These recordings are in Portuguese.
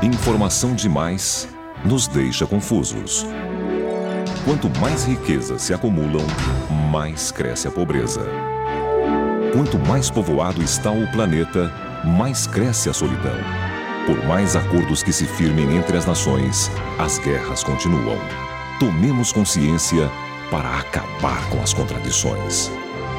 Informação demais nos deixa confusos. Quanto mais riquezas se acumulam, mais cresce a pobreza. Quanto mais povoado está o planeta, mais cresce a solidão. Por mais acordos que se firmem entre as nações, as guerras continuam. Tomemos consciência para acabar com as contradições.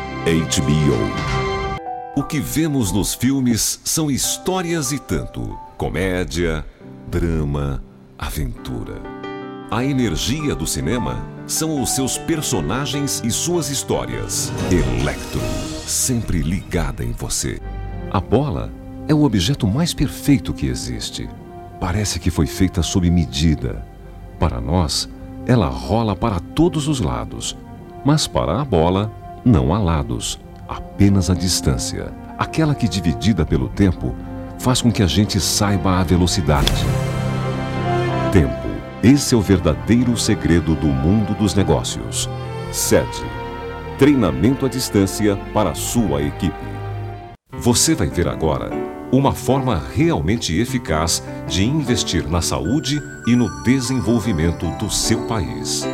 HBO. O que vemos nos filmes são histórias e tanto. Comédia, drama, aventura. A energia do cinema são os seus personagens e suas histórias. Electro, sempre ligada em você. A bola é o objeto mais perfeito que existe. Parece que foi feita sob medida. Para nós, ela rola para todos os lados. Mas para a bola, não há lados, apenas a distância. Aquela que, dividida pelo tempo, faz com que a gente saiba a velocidade. Tempo. Esse é o verdadeiro segredo do mundo dos negócios. SED. Treinamento à distância para a sua equipe. Você vai ver agora uma forma realmente eficaz de investir na saúde e no desenvolvimento do seu país.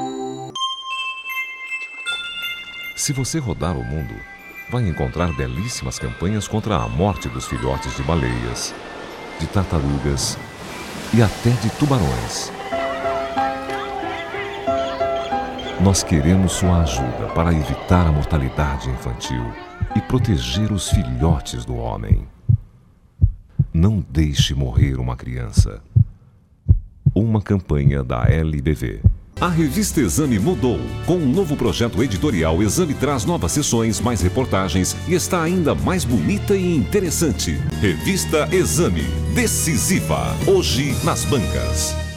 Se você rodar o mundo, vai encontrar belíssimas campanhas contra a morte dos filhotes de baleias, de tartarugas e até de tubarões. Nós queremos sua ajuda para evitar a mortalidade infantil e proteger os filhotes do homem. Não deixe morrer uma criança. Uma campanha da LBV. A revista Exame mudou. Com um novo projeto editorial, Exame traz novas sessões, mais reportagens e está ainda mais bonita e interessante. Revista Exame, decisiva, hoje nas bancas.